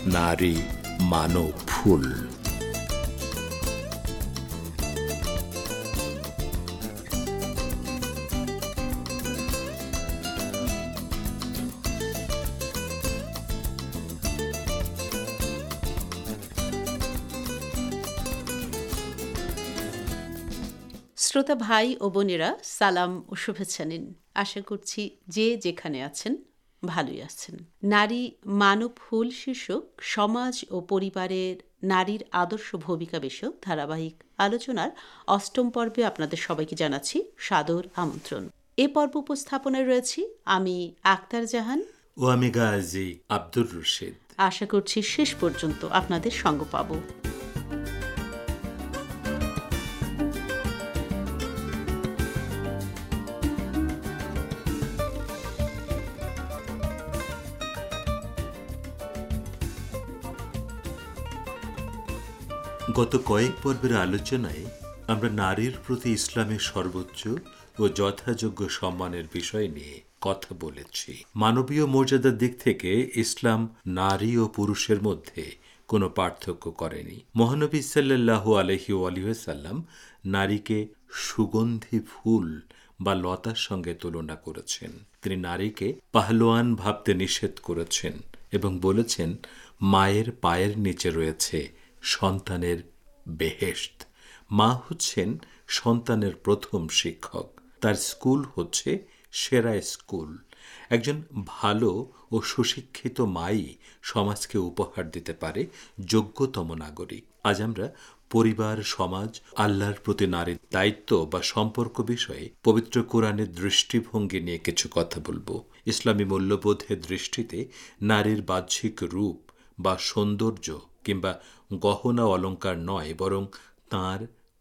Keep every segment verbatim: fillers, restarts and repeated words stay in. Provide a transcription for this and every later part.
নারী মানব ফুল। শ্রোতা ভাই ও বোনেরা, সালাম ও শুভেচ্ছা নিন। আশা করছি যে যেখানে আছেন ভালোই আছেন। নারী মানব ফুল শীর্ষক সমাজ ও পরিবারের নারীর আদর্শ ভূমিকা বিষয়ক ধারাবাহিক আলোচনার অষ্টম পর্বে আপনাদের সবাইকে জানাচ্ছি সাদর আমন্ত্রণ। এ পর্ব উপস্থাপনায় রয়েছি আমি আক্তার জাহান ও আমি গাজী আব্দুর রশিদ। আশা করছি শেষ পর্যন্ত আপনাদের সঙ্গ পাব। গত কয়েক পর্বের আলোচনায় আমরা নারীর প্রতি ইসলামের সর্বোচ্চ ও যথাযোগ্য সম্মানের বিষয় নিয়ে কথা বলেছি। মানবীয় মর্যাদার দিক থেকে ইসলাম নারী ও পুরুষের মধ্যে কোনো পার্থক্য করেনি। মহানবী সাল্লাল্লাহু আলাইহি ওয়াসাল্লাম নারীকে সুগন্ধি ফুল বা লতার সঙ্গে তুলনা করেছেন। তিনি নারীকে পাহলোয়ান ভাবতে নিষেধ করেছেন এবং বলেছেন, মায়ের পায়ের নিচে রয়েছে সন্তানের বেহেশত। মা হচ্ছেন সন্তানের প্রথম শিক্ষক, তার স্কুল হচ্ছে সেরা স্কুল। একজন ভালো ও সুশিক্ষিত মাই সমাজকে উপহার দিতে পারে যোগ্যতম নাগরিক। আজ আমরা পরিবার, সমাজ, আল্লাহর প্রতি নারীর দায়িত্ব বা সম্পর্ক বিষয়ে পবিত্র কোরআনের দৃষ্টিভঙ্গি নিয়ে কিছু কথা বলবো। ইসলামী মূল্যবোধের দৃষ্টিতে নারীর বাহ্যিক রূপ বা সৌন্দর্য কিংবা গহনা অলঙ্কার নয়, বরং তাঁর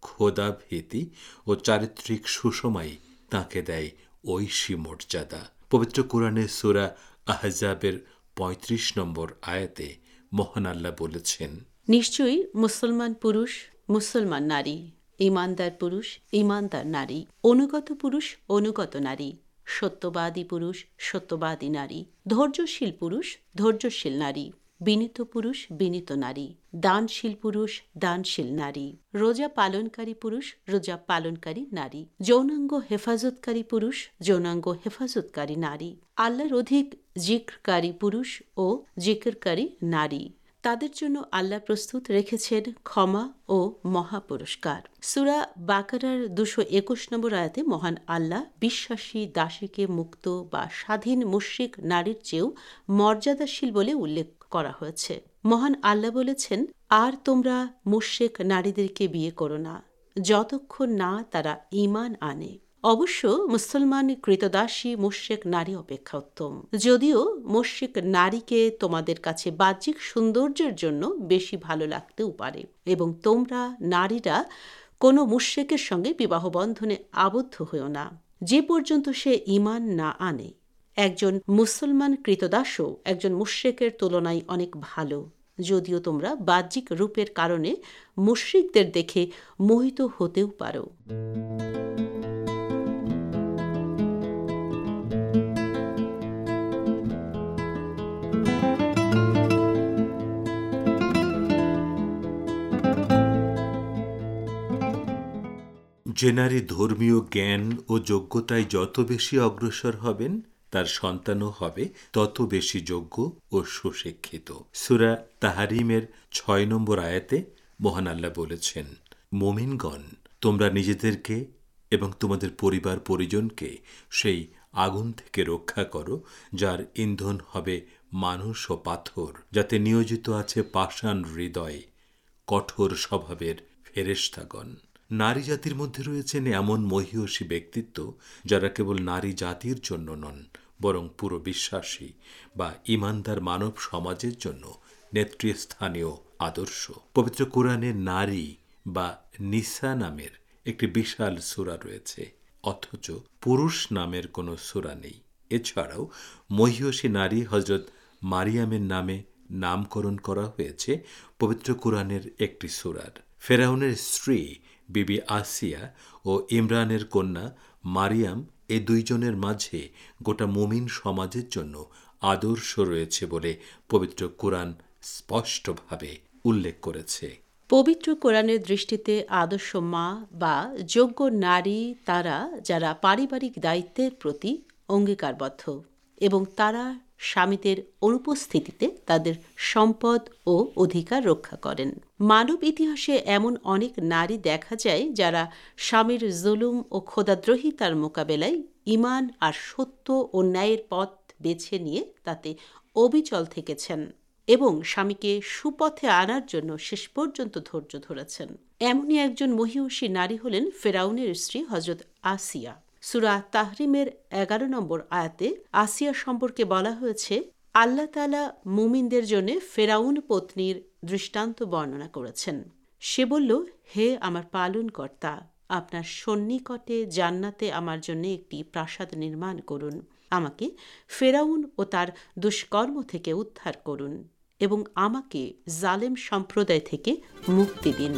খোদাভীতি ও চারিত্রিক সুষমাই তাঁকে দেয় ঐশী মর্যাদা। পবিত্র কোরআনের সূরা আহজাবের পঁয়ত্রিশ নম্বর আয়াতে মহান আল্লাহ বলেছেন, নিশ্চয়ই মুসলমান পুরুষ মুসলমান নারী, ঈমানদার পুরুষ ঈমানদার নারী, অনুগত পুরুষ অনুগত নারী, সত্যবাদী পুরুষ সত্যবাদী নারী, ধৈর্যশীল পুরুষ ধৈর্যশীল নারী, বিনীত পুরুষ বিনীত নারী, দানশীল পুরুষ দানশীল নারী, রোজা পালনকারী পুরুষ রোজা পালনকারী নারী, যৌনাঙ্গ হেফাজতকারী পুরুষ যৌনাঙ্গ হেফাজতকারী নারী, আল্লাহর অধিক জিক্রকারী পুরুষ ও জিক্রকারী নারী। তাদের জন্য আল্লাহ প্রস্তুত রেখেছেন ক্ষমা ও মহাপুরস্কার। সূরা বাকারার দুশো একুশ নম্বর আয়াতে মহান আল্লাহ বিশ্বাসী দাসীকে মুক্ত বা স্বাধীন মুশরিক নারীর চেয়েও মর্যাদাশীল বলে উল্লেখ করা হয়েছে। মহান আল্লাহ বলেছেন, আর তোমরা মুশরিক নারীদেরকে বিয়ে করো না যতক্ষণ না তারা ঈমান আনে। অবশ্য মুসলমান কৃতদাসী মুশরিক নারী অপেক্ষা উত্তম, যদিও মুশরিক নারীকে তোমাদের কাছে বাহ্যিক সৌন্দর্যের জন্য বেশি ভালো লাগতেও পারে, এবং তোমরা নারীরা কোনো মুশরিকের সঙ্গে বিবাহ বন্ধনে আবদ্ধ হয়েও না যে পর্যন্ত সে ঈমান না আনে। একজন মুসলমান কৃতদাসও একজন মুশরিকের তুলনায় অনেক ভালো, যদিও তোমরা বাহ্যিক রূপের কারণে মুশরিকদের দেখে মোহিত হতেও পারো। যে নারী ধর্মীয় জ্ঞান ও যোগ্যতায় যত বেশি অগ্রসর হবেন, তার সন্তানও হবে তত বেশি যোগ্য ও সুশিক্ষিত। সূরা তাহরিমের ছয় নম্বর আয়াতে মহান আল্লাহ বলেছেন, মুমিনগণ, তোমরা নিজেদেরকে এবং তোমাদের পরিবার পরিজনকে সেই আগুন থেকে রক্ষা করো যার ইন্ধন হবে মানুষ ও পাথর, যাতে নিয়োজিত আছে পাষাণ হৃদয় কঠোর স্বভাবের ফেরেশতাগণ। নারী জাতির মধ্যে রয়েছেন এমন মহীয়সী ব্যক্তিত্ব যারা কেবল নারী জাতির জন্য নন, বরং পুরো বিশ্বাসী বা ঈমানদার মানব সমাজের জন্য নেতৃস্থানীয় আদর্শ। পবিত্র কোরআনে নারী বা নিসা নামের একটি বিশাল সূরা রয়েছে, অথচ পুরুষ নামের কোনো সূরা নেই। এছাড়াও মহীয়সী নারী হযরত মারিয়ামের নামে নামকরণ করা হয়েছে পবিত্র কোরআনের একটি সূরার। ফেরাউনের স্ত্রী বিবি আসিয়া ও ইমরানের কন্যা মারিয়াম, এ দুইজনের মাঝে গোটা মুমিন সমাজের জন্য আদর্শ রয়েছে বলে পবিত্র কোরআন স্পষ্টভাবে উল্লেখ করেছে। পবিত্র কোরআনের দৃষ্টিতে আদর্শ মা বা যোগ্য নারী তারা যারা পারিবারিক দায়িত্বের প্রতি অঙ্গীকারবদ্ধ এবং তারা স্বামীদের অনুপস্থিতিতে তাদের সম্পদ ও অধিকার রক্ষা করেন। মানব ইতিহাসে এমন অনেক নারী দেখা যায় যারা স্বামীর জুলুম ও খোদাদ্রোহিতার মোকাবেলায় ঈমান আর সত্য ও ন্যায়ের পথ বেছে নিয়ে তাতে অবিচল থেকেছেন এবং স্বামীকে সুপথে আনার জন্য শেষ পর্যন্ত ধৈর্য ধরেছেন। এমনই একজন মহিয়সী নারী হলেন ফেরাউনের স্ত্রী হজরত আসিয়া। সূরা তাহরিমের এগারো নম্বর আয়াতে আসিয়া সম্পর্কে বলা হয়েছে, আল্লাহ তাআলা মুমিনদের জন্য ফেরাউন পত্নীর দৃষ্টান্ত বর্ণনা করেছেন। সে বলল, হে আমার পালনকর্তা, আপনার সন্নিকটে জান্নাতে আমার জন্য একটি প্রাসাদ নির্মাণ করুন। আমাকে ফেরাউন ও তার দুষ্কর্ম থেকে উদ্ধার করুন এবং আমাকে জালেম সম্প্রদায় থেকে মুক্তি দিন।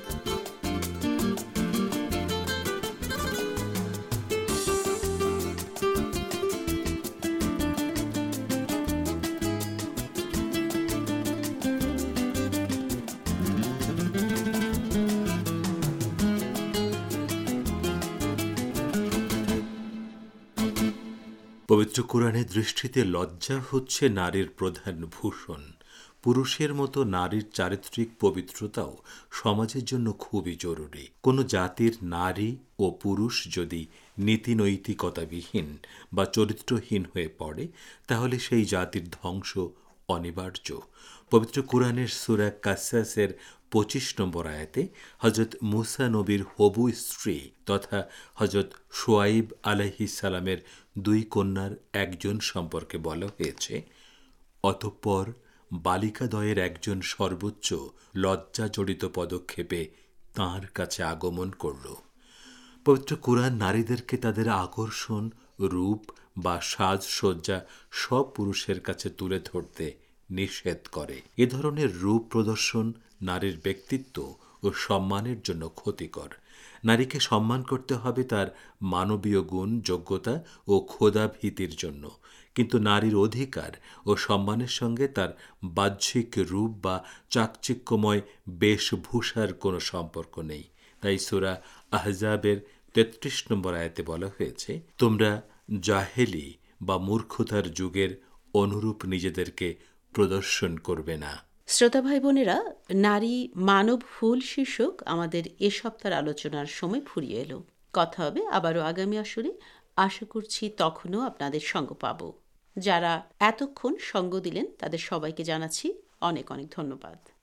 পবিত্র কোরআনের দৃষ্টিতে লজ্জা হচ্ছে নারীর প্রধান ভূষণ। পুরুষের মতো নারীর চারিত্রিক পবিত্রতাও সমাজের জন্য খুবই জরুরি। কোনো জাতির নারী ও পুরুষ যদি নীতিনৈতিকতাবিহীন বা চরিত্রহীন হয়ে পড়ে, তাহলে সেই জাতির ধ্বংস অনিবার্য। পবিত্র কোরআনের সূরা কাসাসের পঁচিশ নম্বর আয়াতে হজরত মুসা নবীর হবু স্ত্রী তথা হজরত শুআইব আলাইহিস সালামের দুই কন্যার একজন সম্পর্কে বলা হয়েছে, অতঃপর বালিকাদ্বয়ের একজন সর্বোচ্চ লজ্জাজড়িত পদক্ষেপে তাঁর কাছে আগমন করল। পবিত্র কোরআন নারীদেরকে তাদের আকর্ষণ, রূপ বা সাজসজ্জা সব পুরুষের কাছে তুলে ধরতে নিষেধ করে। এ ধরনের রূপ প্রদর্শন নারীর ব্যক্তিত্ব ও সম্মানের জন্য ক্ষতিকর। নারীকে সম্মান করতে হবে তার মানবীয় গুণ, যোগ্যতা ও খোদাভীতির জন্য, কিন্তু নারীর অধিকার ও সম্মানের সঙ্গে তার বাহ্যিক রূপ বা চাকচিক্যময় বেশভূষার কোনো সম্পর্ক নেই। তাই সূরা আহজাবের তেত্রিশ নম্বর আয়াতে বলা হয়েছে, তোমরা জাহেলি বা মূর্খতার যুগের অনুরূপ নিজেদেরকে প্রদর্শন করবে না। শ্রোতা ভাই বোনেরা, নারী মানব ফুল শীর্ষক আমাদের এ সপ্তাহের আলোচনার সময় ফুরিয়ে এলো। কথা হবে আবারও আগামী আসরে। আশা করছি তখনও আপনাদের সঙ্গ পাব। যারা এতক্ষণ সঙ্গ দিলেন তাদের সবাইকে জানাচ্ছি অনেক অনেক ধন্যবাদ।